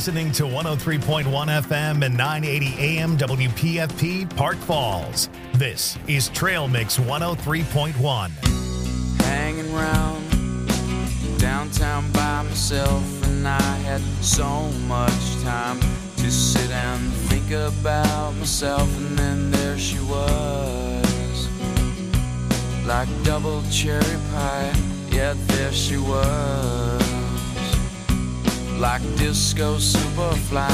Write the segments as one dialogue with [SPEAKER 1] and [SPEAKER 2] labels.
[SPEAKER 1] listening to 103.1 FM and 980 AM WPFP Park Falls. This is Trail Mix 103.1.
[SPEAKER 2] Hanging round downtown by myself, and I had so much time to sit and think about myself, and then there she was, like double cherry pie, yeah, there she was, like disco superfly.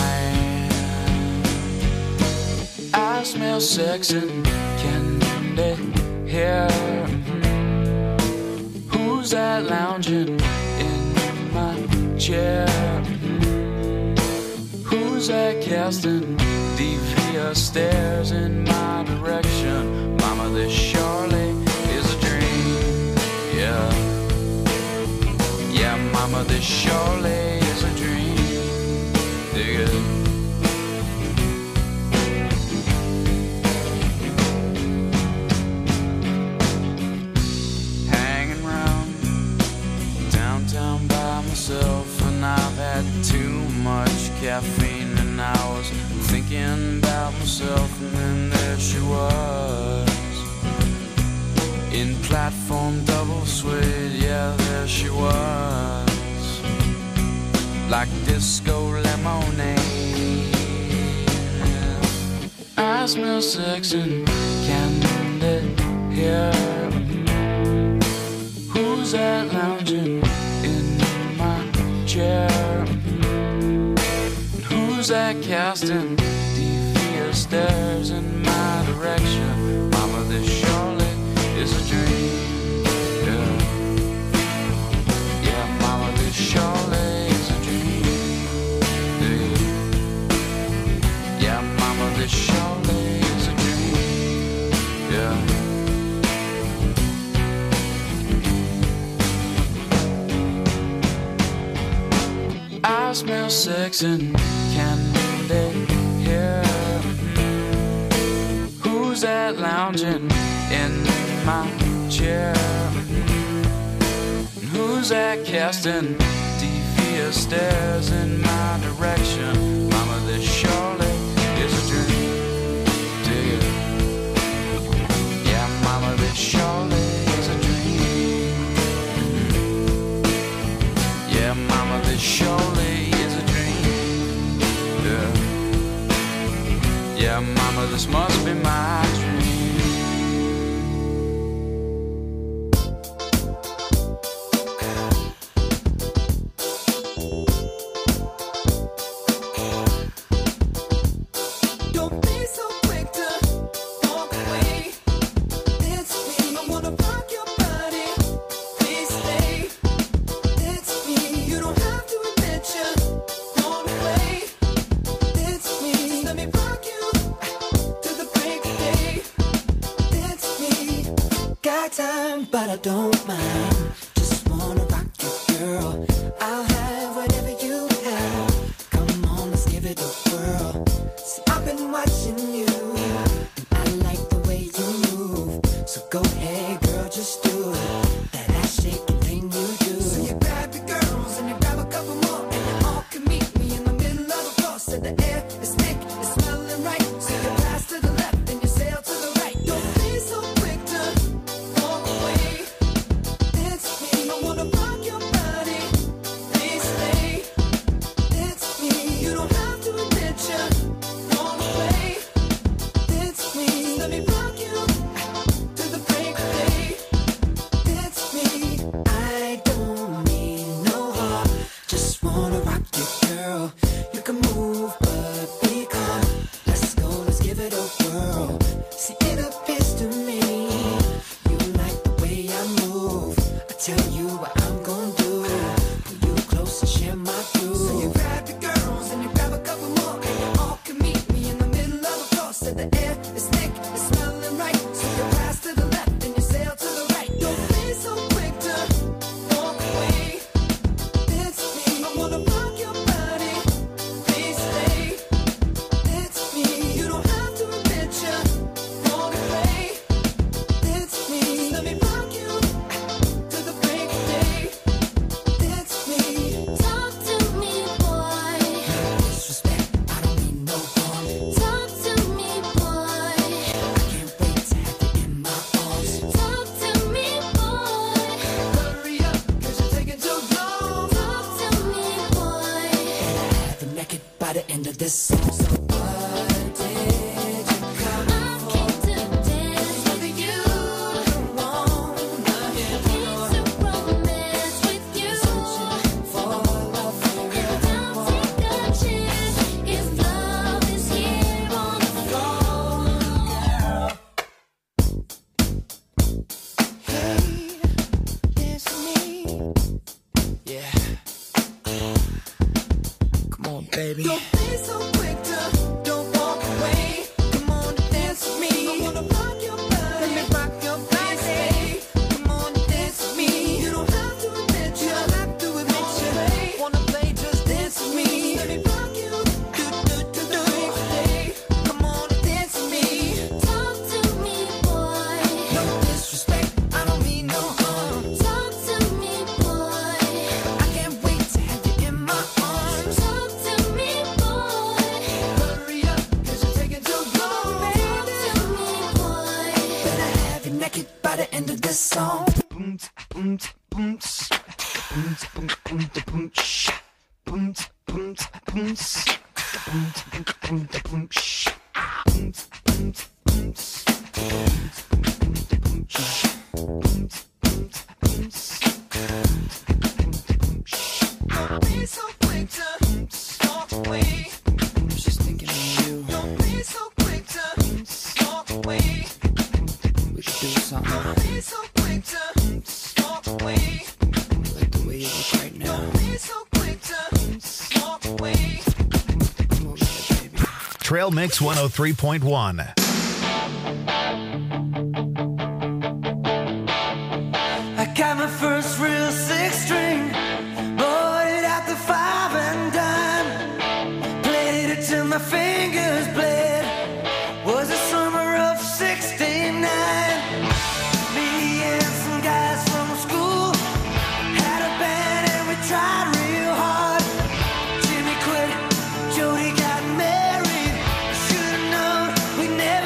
[SPEAKER 2] I smell sex and candy here. Who's that lounging in my chair? Who's that casting devious stares in my direction? Mama, this surely is a dream. Yeah, yeah, mama, this surely is a dream. Dig it. Hanging around downtown by myself, and I've had too much caffeine, and I was thinking about myself, and then there she was, in platform double suede, yeah, there she was, like disco lemonade. I smell sex and candy here. Who's that lounging in my chair? Who's that casting devious stares in my direction? Mama, this surely is a dream. Yeah, yeah, mama, this surely is a dream. Yeah, yeah, mama, this surely is a dream. Yeah. I smell sex and candy here. Who's that lounging in my chair? Who's that casting devious stares in my direction? Mama, this surely is a dream. Dig it. Yeah, mama, this surely is a dream. Yeah, mama, this surely is a dream. Yeah, yeah, mama, this must be my dream.
[SPEAKER 3] Don't be so quick to walk away. It's me. I wanna rock your body. Please stay. It's me. You don't have to admit you wanna play. It's me. Just let me rock you to the break of day. It's me. Got time, but I don't mind. Just wanna rock you, girl. I'll have whatever you have. Come on, let's give it a whirl. See, I've been watching you, and I like the way you move. So go ahead, girl, just do it. That ass shaking thing you do. So you grab your girls and you grab a couple more, and you all can meet me in the middle of the floor. So the air is thick, it's smelling right. So you pass to the left and you sail to the right. Don't be so quick to walk away. It's me. I wanna rock your body. Please stay. It's me. You don't have to admit you wanna play. It's me. Let me rock you to the break of day. It's me. I don't need no heart. Just wanna rock you, girl. You can move, but be calm. Let's go, let's give it a whirl. See, it appears to me you like the way I move. I tell you what I'm gonna do. Pull you close and share my groove. So you grab your girls and you grab a couple more, and you all can meet me in the middle of the floor. So the air is thick, it's smelling right. So you pass to the left and you sail to the right. Don't be so quick to walk away. It's me. I wanna rock your body. Please stay. It's me. You don't have to admit you wanna play. It's me. Let me rock you to the break of day. It's me.
[SPEAKER 4] Talk to me, boy.
[SPEAKER 3] by the end of this song. Don't be so quick to walk away.
[SPEAKER 4] I'm just thinking of you.
[SPEAKER 3] Don't be so quick to walk away.
[SPEAKER 4] We could do something
[SPEAKER 3] Don't be so quick to walk away.
[SPEAKER 4] like the way you look right now.
[SPEAKER 3] Don't be so quick to walk away.
[SPEAKER 4] Come over here, baby.
[SPEAKER 1] Trail Mix 103.1.
[SPEAKER 3] I got my first real six string, bought it at the 5 and dime, played it till my fingers bled. Was the summer of '69. Me and some guys from school had a band and we tried real hard. Jimmy quit, Jody got married. Should've known we never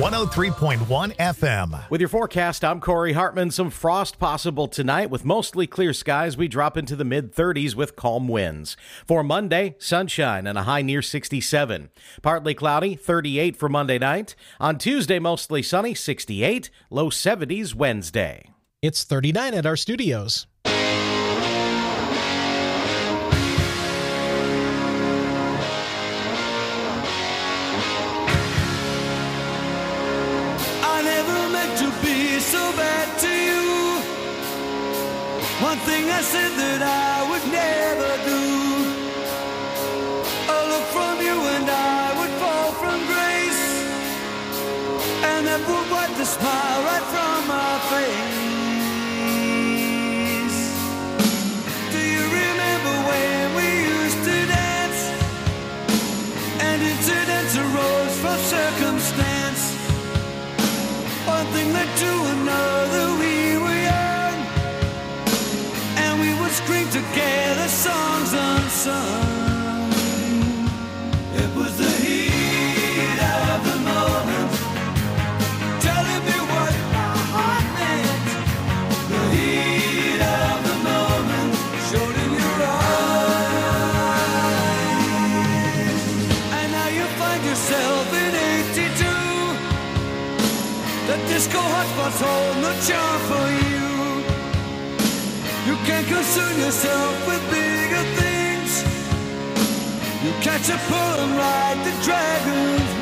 [SPEAKER 1] 103.1 FM.
[SPEAKER 5] With your forecast, I'm Corey Hartman. Some frost possible tonight with mostly clear skies. We drop into the mid-30s with calm winds. For Monday, sunshine and a high near 67. Partly cloudy, 38 for Monday night. On Tuesday, mostly sunny, 68. Low 70s Wednesday.
[SPEAKER 6] It's 39 at our studios.
[SPEAKER 7] So bad to you. One thing I said that I would never do. A look from you and I would fall from grace, and that would wipe the smile right from my face. Do you remember when we used to dance, and incidents arose from circumstance? One thing led to another, we were young, and we would scream together songs unsung. It was the heat of the moment, telling me what my heart meant. The heat of the moment showed in your eyes, and now you find yourself in 82. The disco hotspots hold no charm for you. You can't concern yourself with bigger things. You catch a pull and ride the dragon's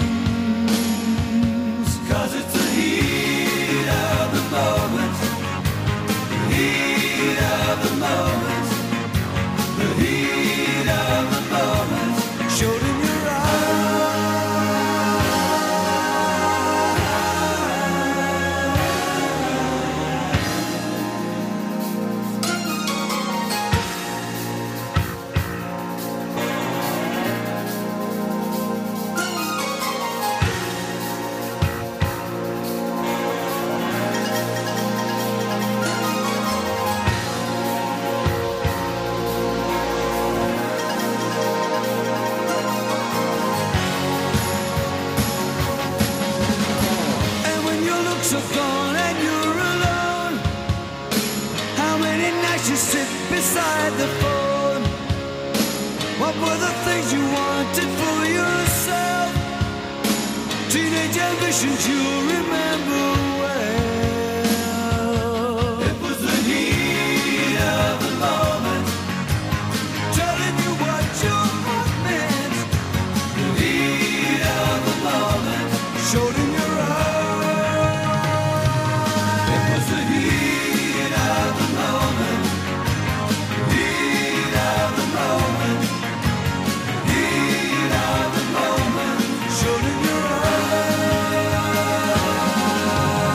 [SPEAKER 7] wings. 'Cause it's the heat of the moment. The heat of the moment. The heat of the moment showed in your beside the phone. What were the things you wanted for yourself? Teenage ambitions you remember well. It was the heat of the moment, telling you what your heart meant. The heat of the moment showed in your eyes. It was the heat of the moment. Heat of the moment, heat of the moment, showed in your eyes.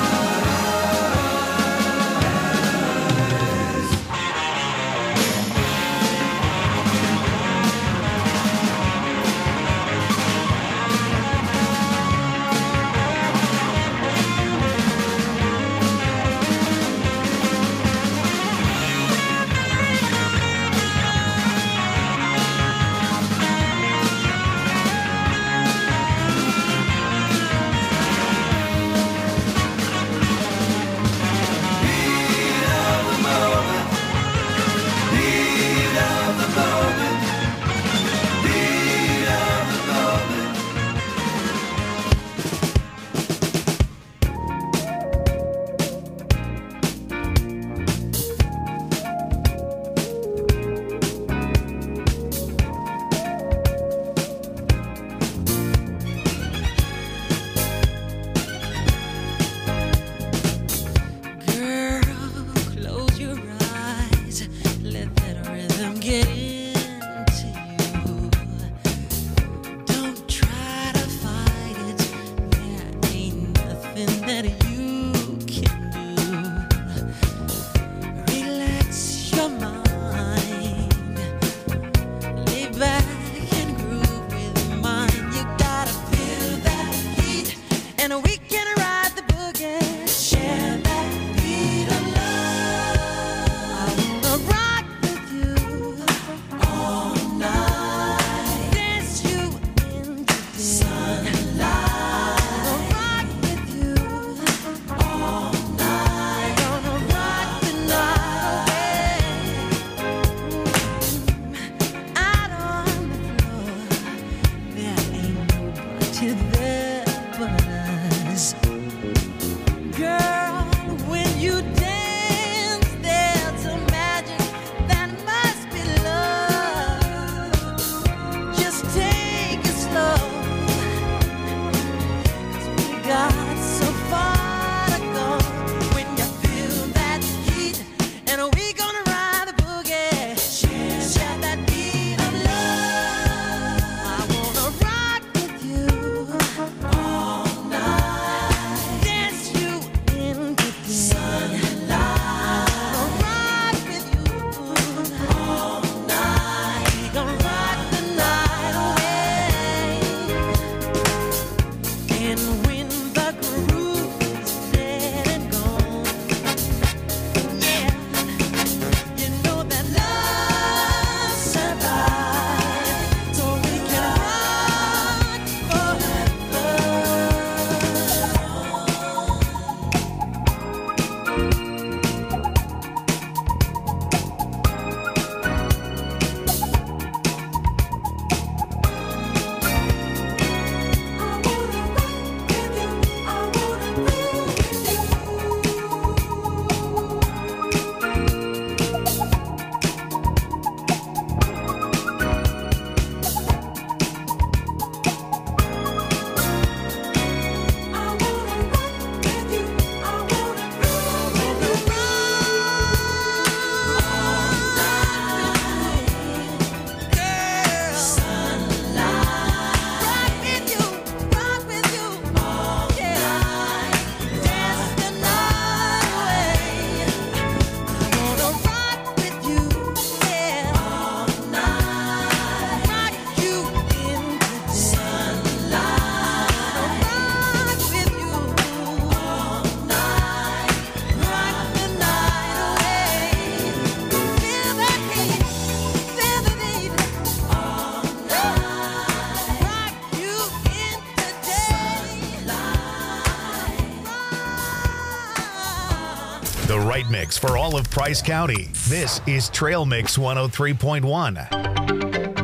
[SPEAKER 1] right mix for all of Price County. This is Trail Mix 103.1.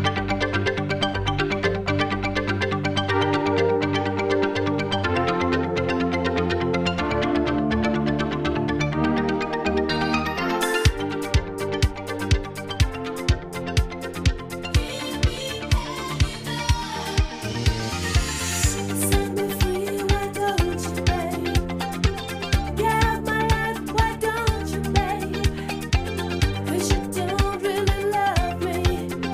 [SPEAKER 8] Set me free, why don't you, babe? Get my life, why don't you, babe? 'Cause you don't really love me.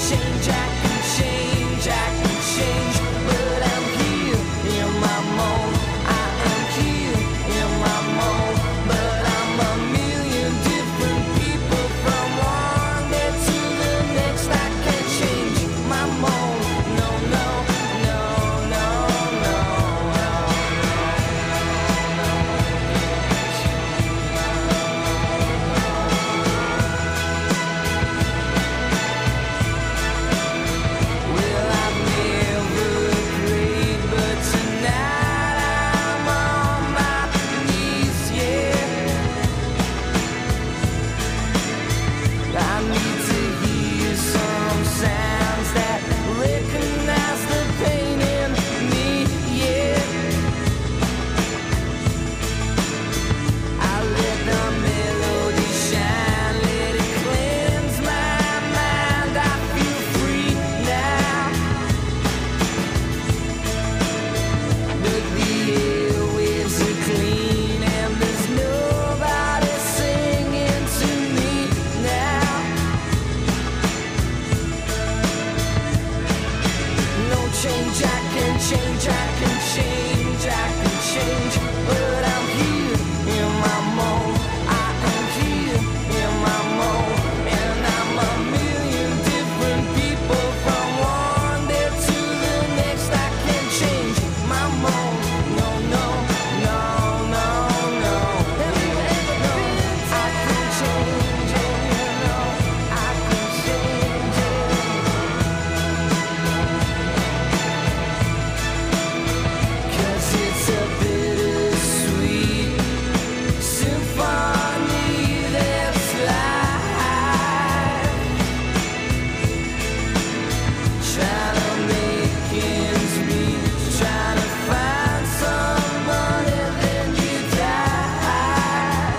[SPEAKER 3] change, I can change, I can change, but I'm here in my mold. I am here in my mold, but I'm a million different people from one day to the next. I can't change my mold. No, no, no, no, no, well, I've never prayed, but tonight I'm on my knees, yeah. I need to hear some sounds that recognize the pain in me, yeah. I let the melody shine, let it cleanse my mind. I feel free now. But the airwaves are clean and there's nobody singing to me now. No change, I can change, I can change, I can change, but I'm here in my mold. I am here in my mold, and I'm a million different people from one day to the next. I can't change my mold. No, no, no, no, no. No, I can change it. No, I can change it. 'Cause it's a bittersweet symphony that's life. Trying to make ends meet, trying to find some money, then you die.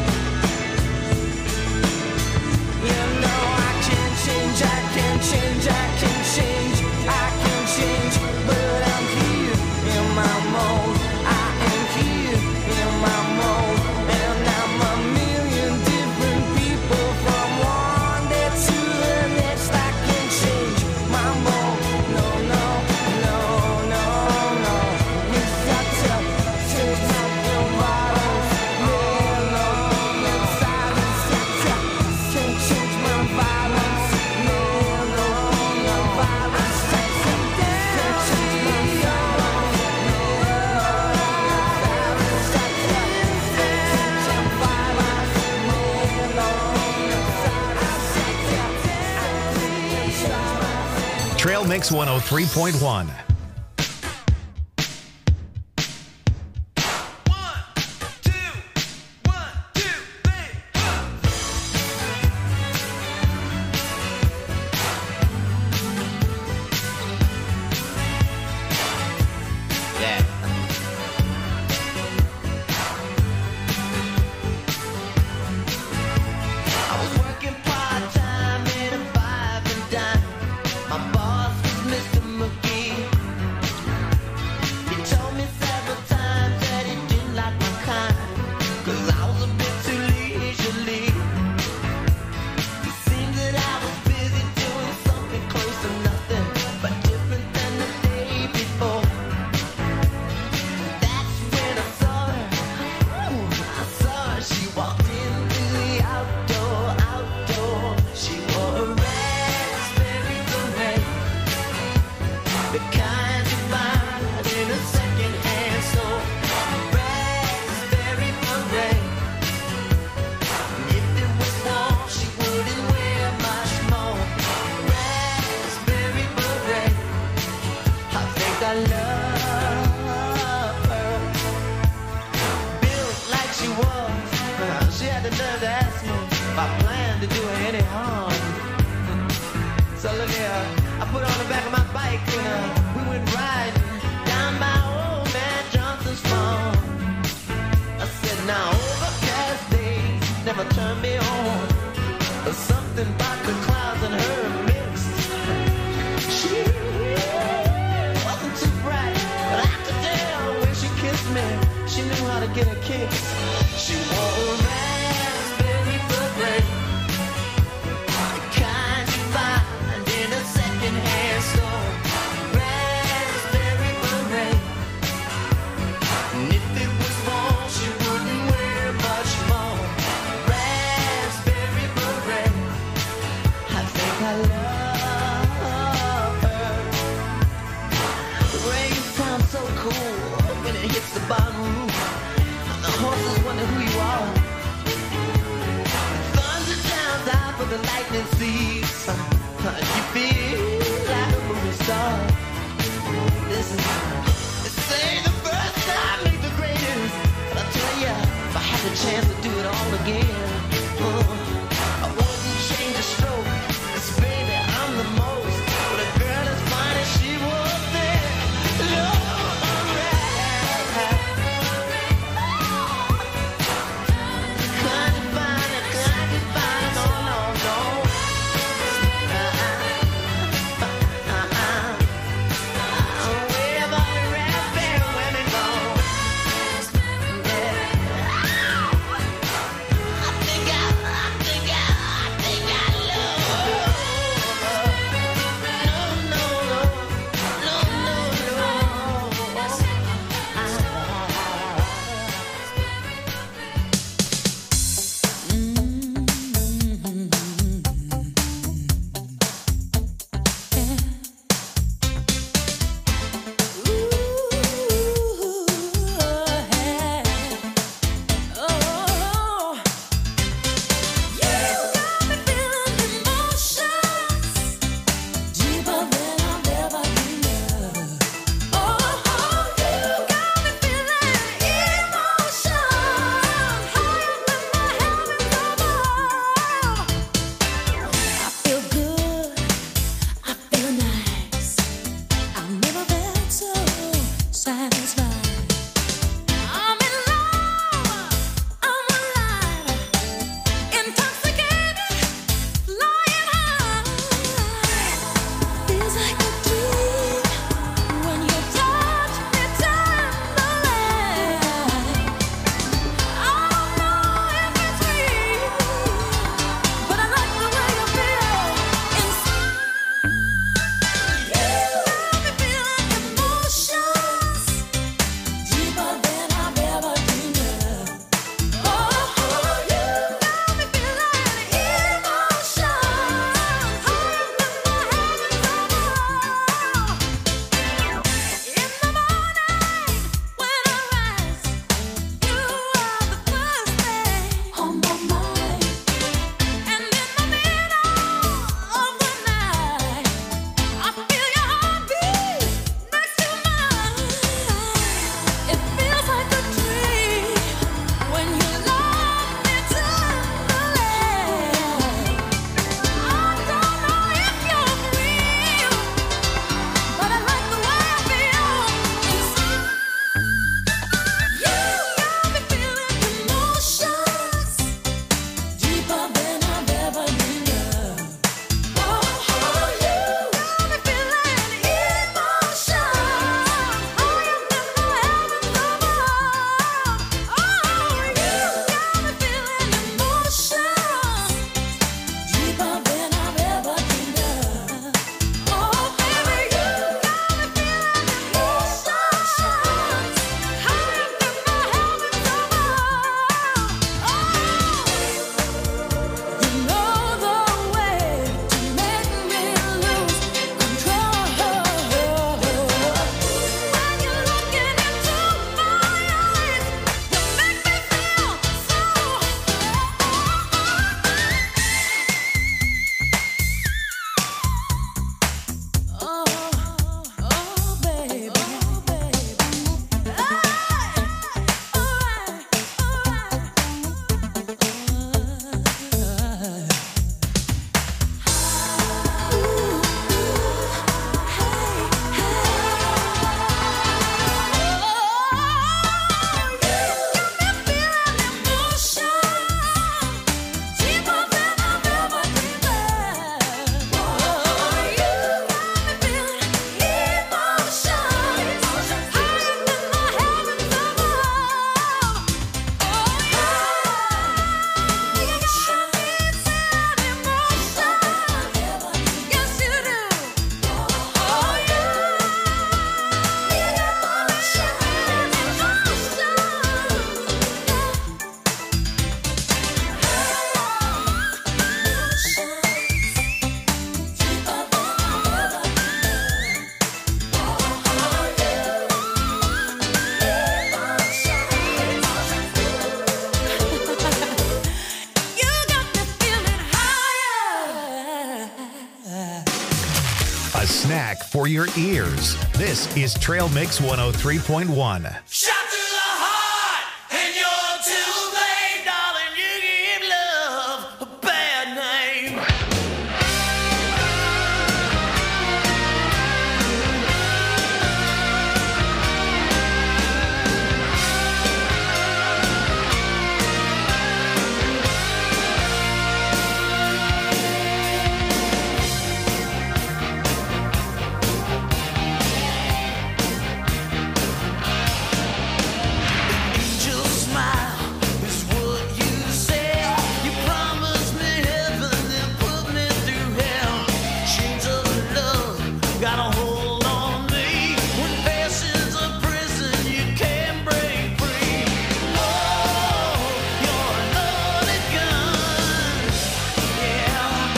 [SPEAKER 3] You know I can change, I can change, I can change, I can change, but I'm here in my mold. I am here in my mold, and I'm a million different people from one day to the next. I can change my mold. No, no, no, no, no. It's got to change my bottles. No, no, no, silence. Can't change my violence. No, no, no, violence. Can't change my
[SPEAKER 1] Trail Mix 103.1.
[SPEAKER 3] I was working part-time in a 5 and dime. My boss was Mr. McGee. He told me several times that he didn't like my kind, 'cause I was a bit too leisurely. It seemed that I was busy doing something close to nothing, but different than the day before. That's when I saw her. Ooh, I saw her. She walked into the outdoor. She wore a raspberry beret, the kind you find in a second-hand store. Raspberry beret. If it was warm, she wouldn't wear much more. Raspberry beret. I think I love her. Built like she was, she had the nerve to ask me if I planned to do her any harm. So look here, I put her on the back of my bike and we went riding down by old man Johnson's farm. I said, now overcast days never turn me on, but something about the clouds and her mixed. She wasn't too bright, but I could tell when she kissed me, she knew how to get a kick. She wore a raspberry beret, the kind you find in a
[SPEAKER 9] lightning seeds. You feel like a movie star. This is they say the first time make the greatest. But I tell ya, if I had the chance to do it all again, I wouldn't change a stroke. 'Cause baby, I'm the most. But a girl as fine as she was there.
[SPEAKER 1] for your ears. This is Trail Mix 103.1.
[SPEAKER 7] Shot through the heart, and you're too late, darling. You give love a bad name. Angel smile is what you said. You promised me heaven, then put me through hell. Chains of love got a hold on me. When passion's a prison, you can't break free. Oh, you're a loaded gun, yeah.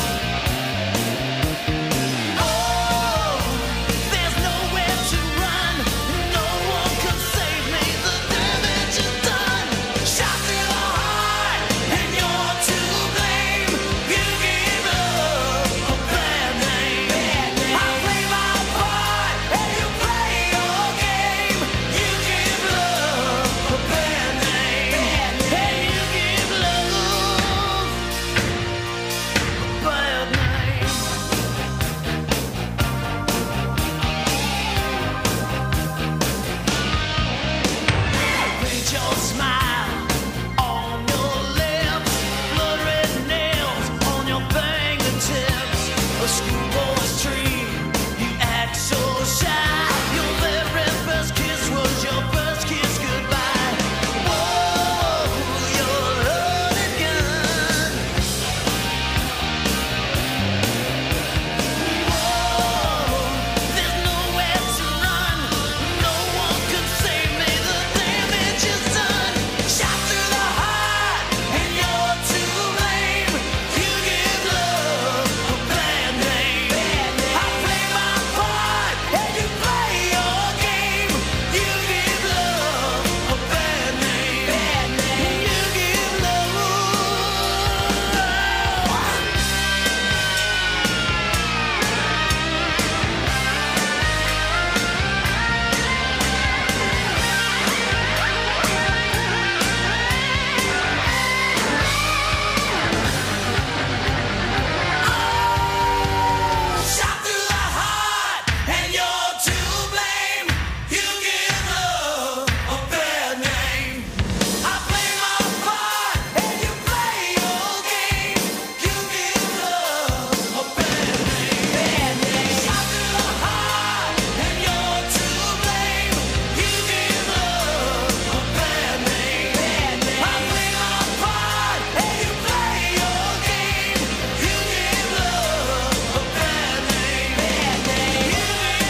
[SPEAKER 7] Oh, there's nowhere to run. No one can save me. The damage is done. Shot through the heart, and you're to blame. You gave love a bad name. I play my part, and you play your game. You give love a bad name. And you give love a bad name. Paint your smile on your lips, blood red nails on your fingertips. A schoolboy's dream, you act so shy. Your very first kiss was your first kiss goodbye. Oh, you're a loaded gun. Oh, there's nowhere to run. No one can save me. The damage is done. Shot through the heart, and you're to blame. You give love a bad name. I play my part, and you play your game. You give love a bad name. You give love. Shot through the heart, and you're to blame. You give love a bad name. I play my part, and you play your game. You give love a bad name. Shot through the heart, and you're to blame. You give love a bad name. I play my part, and you play your game. You give love a bad name. You give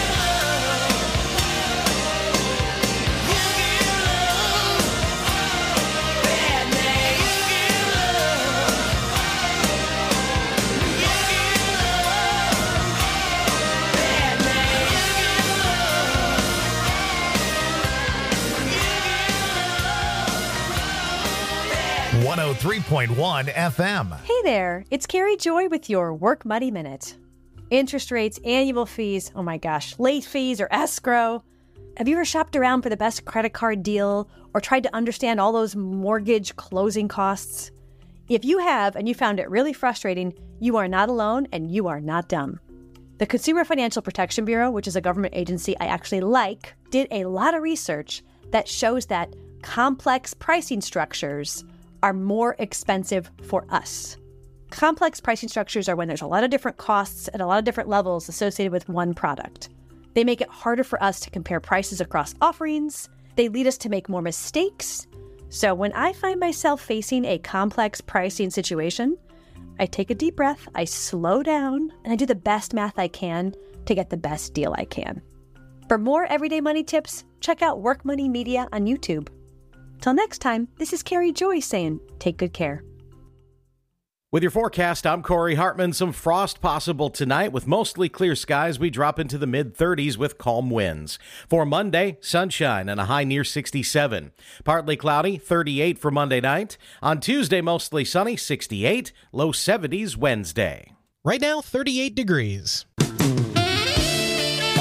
[SPEAKER 7] love.
[SPEAKER 1] 103.1 FM.
[SPEAKER 10] Hey there, it's Carrie Joy with your Work Money Minute. Interest rates, annual fees, oh my gosh, late fees or escrow. Have you ever shopped around for the best credit card deal or tried to understand all those mortgage closing costs? If you have and you found it really frustrating, you are not alone and you are not dumb. The Consumer Financial Protection Bureau, which is a government agency I actually like, did a lot of research that shows that complex pricing structures are more expensive for us. Complex pricing structures are when there's a lot of different costs at a lot of different levels associated with one product. They make it harder for us to compare prices across offerings. They lead us to make more mistakes. So when I find myself facing a complex pricing situation, I take a deep breath, I slow down, and I do the best math I can to get the best deal I can. For more everyday money tips, check out Work Money Media on YouTube. Till next time, this is Carrie Joy saying, take good care.
[SPEAKER 5] With your forecast, I'm Corey Hartman. Some frost possible tonight with mostly clear skies. We drop into the mid-30s with calm winds. For Monday, sunshine and a high near 67. Partly cloudy, 38 for Monday night. On Tuesday, mostly sunny, 68. Low 70s Wednesday.
[SPEAKER 6] Right now, 38 degrees.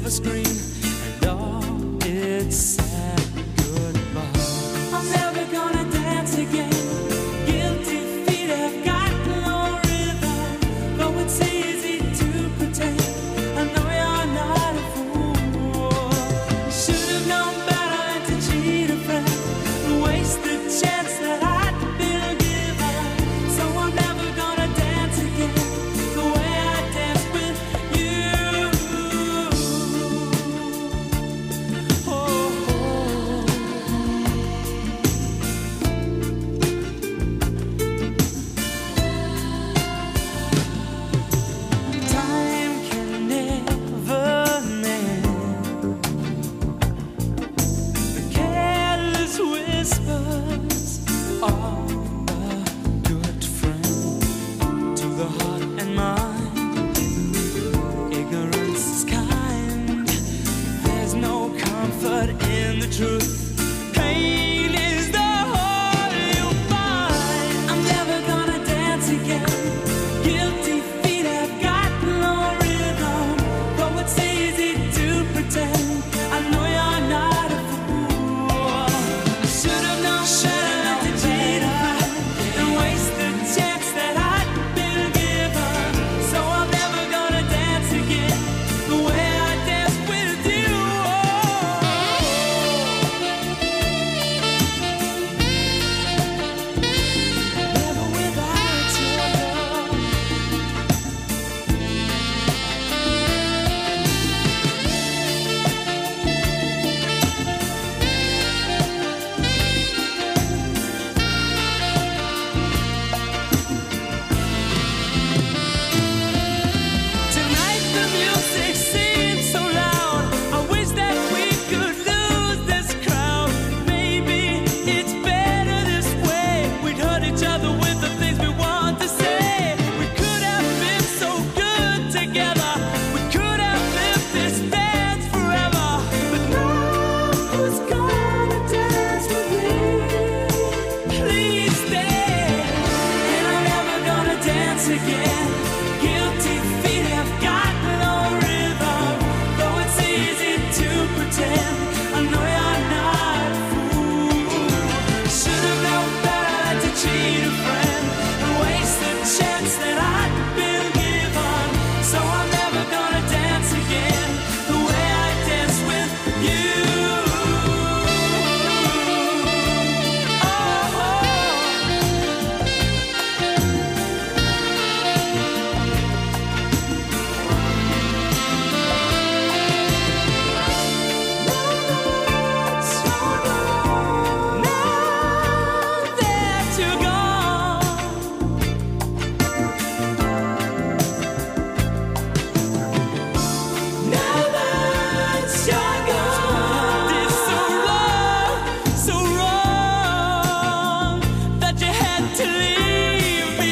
[SPEAKER 7] silver screen, and all its sad goodbye. I'm never gonna dance again. Guilty feet have got no rhythm, though it's easy to pretend. I know you're not a fool. You should have known better than to cheat a friend, waste the chance that I'd been given. So I'm never gonna dance again the way I danced with you. Oh, time can never mend the careless whispers of a good friend to the heart and mind. Ignorance is kind. There's no comfort in the truth. Pain is the whole you find. I'm never gonna dance again. Guilty feet have got no rhythm, though it's easy to pretend. I know you're not a fool. I should have known better than to cheat a friend and waste the chance that I'd been given. So I'm never gonna dance again the way I danced with you. Never without your love. Tonight the music seems so loud. I wish that we could lose this crowd. Maybe it's better this way. We'd hurt each other with the things we want to say. We could have been so good together. We could have lived this dance forever. But now who's gonna dance with me? Please stay. And I'm never gonna dance again. Guilty feet have got no rhythm, though it's easy to pretend. I know you're not a fool. Should have known better than to cheat a friend and waste the chance that I'd been given. So I'm never gonna dance again the way I danced with you. Now that you're gone, now that you're gone, it's so wrong that you had to leave me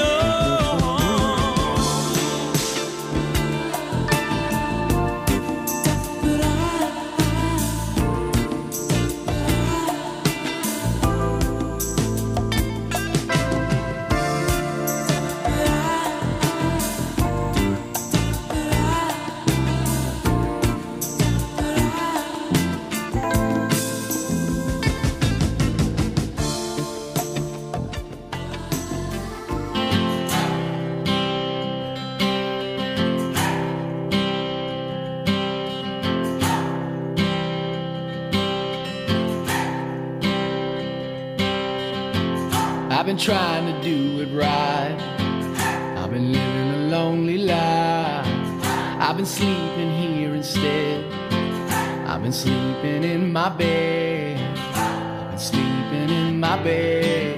[SPEAKER 11] I've been trying to do it right. I've been living a lonely life. I've been sleeping here instead. I've been sleeping in my bed. I've been sleeping in my bed.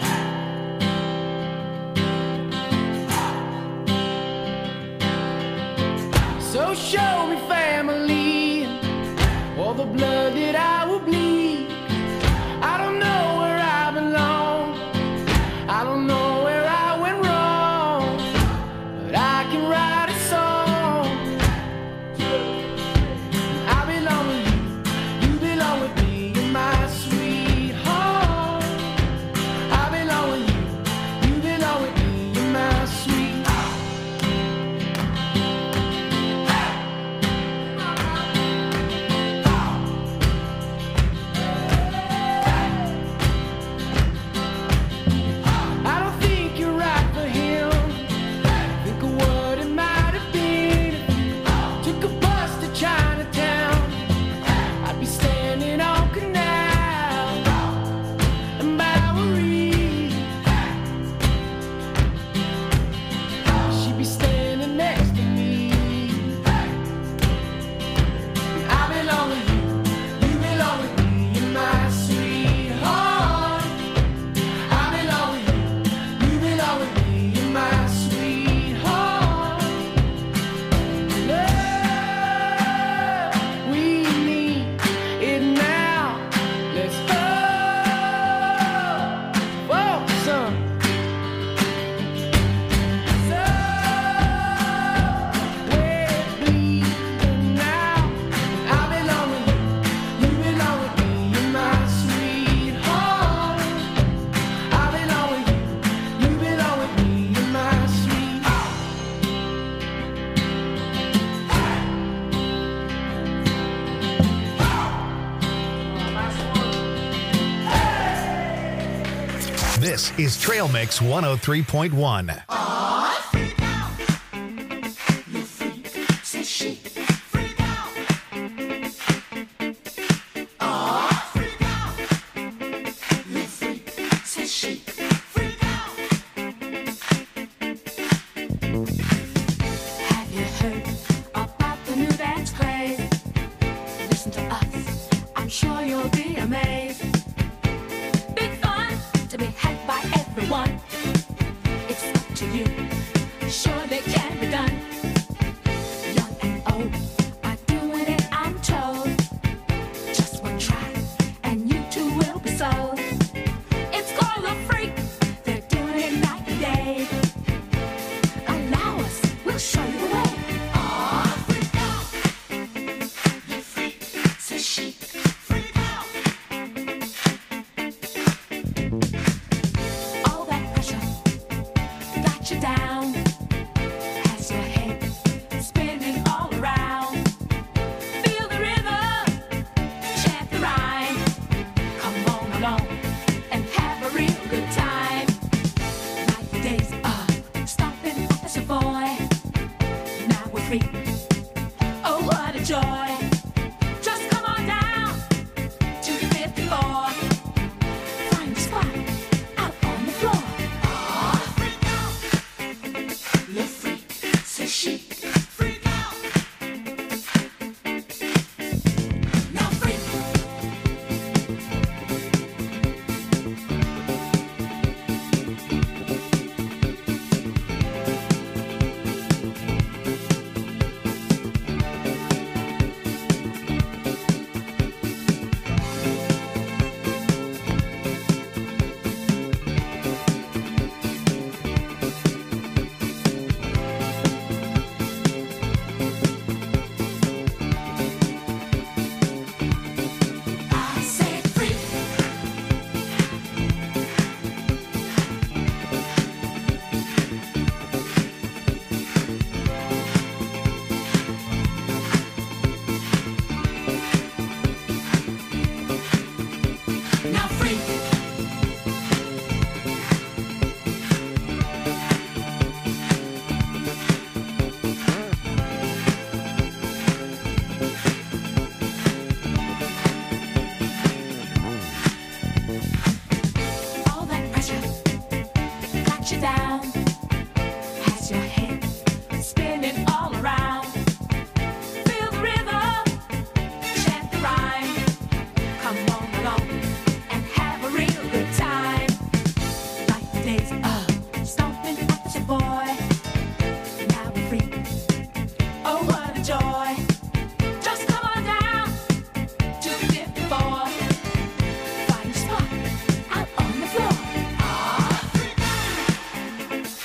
[SPEAKER 11] So show me family, all the blood that I will bleed. I don't know where I belong. I don't know where I went wrong, but I can write a song. I belong with you, you belong with me, you're my sweetheart.
[SPEAKER 1] This is Trail Mix 103.1.
[SPEAKER 8] Have you heard about the new dance craze? Listen to us, I'm sure you'll be amazed. Big fun to be had by everyone. It's up to you, surely can be done. Young and old are doing it, I'm told. Just one try, and you too will be sold. It's called a freak, they're doing it night and day. Allow us, we'll show you the way. Aw, freak out. You freak, says she. Freak out. All that pressure got you down. Has your head spinning all around. Feel the rhythm, chant the rhyme. Come on along and have a real good time. Like the days of stomping as a boy. Now we're free. Oh, what a joy. Just come on down to the 5th floor. Find a spot out on the floor. Aw, freak out. Le freak, says she. Freak out. Now freak. I say freak. Now freak. All that pressure got you down. Has your head spinning all around. Feel the rhythm, chant the rhyme. Come on along and have a real good time. Like the days of stomping at your boy. Now we're free. Oh, what a joy. Just come on down to the 5th floor. Find a spot out on the floor. Aw, freak out.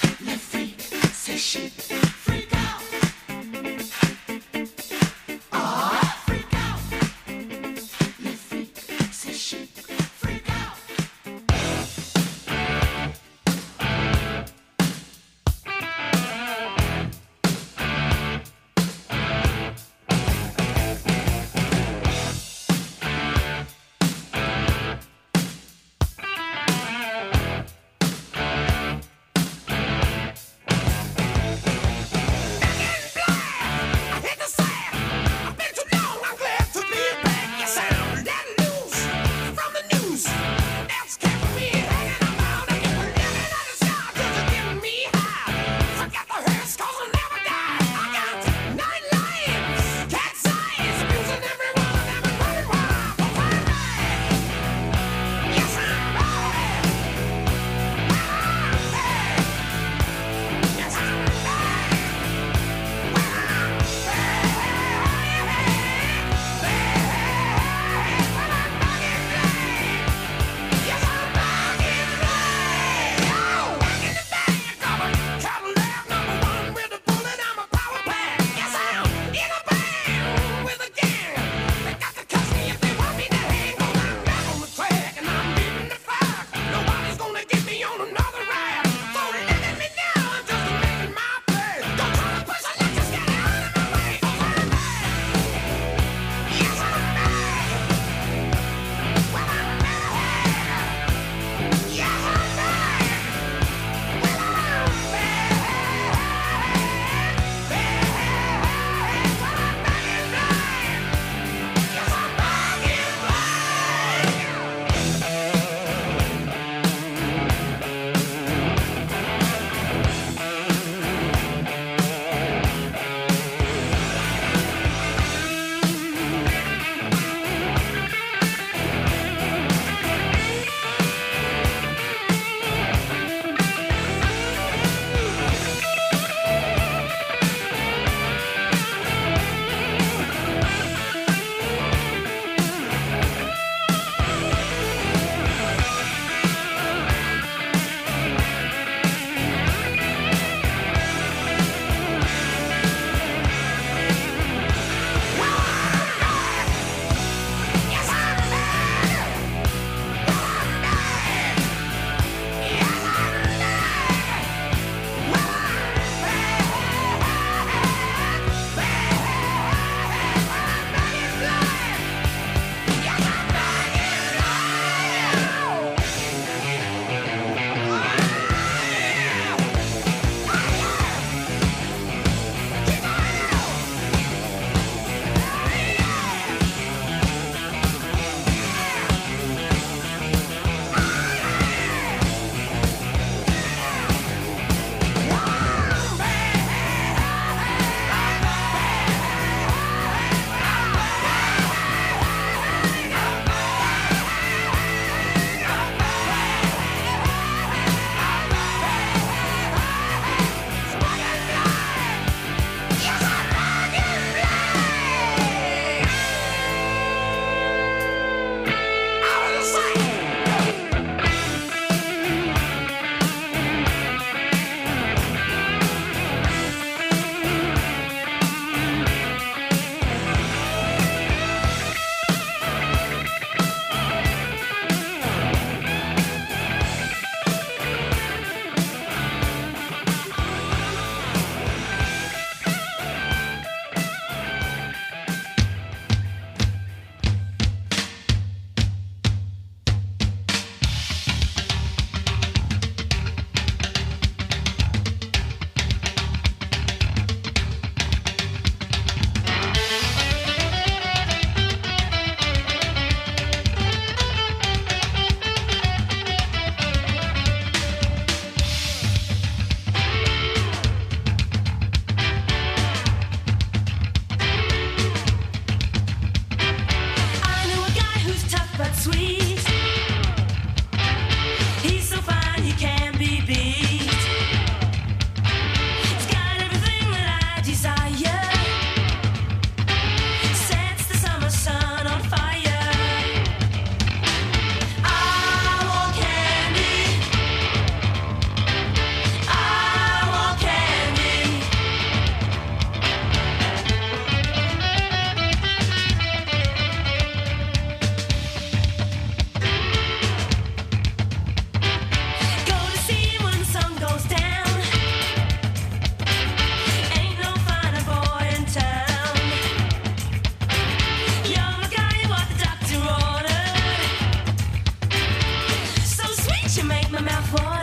[SPEAKER 8] for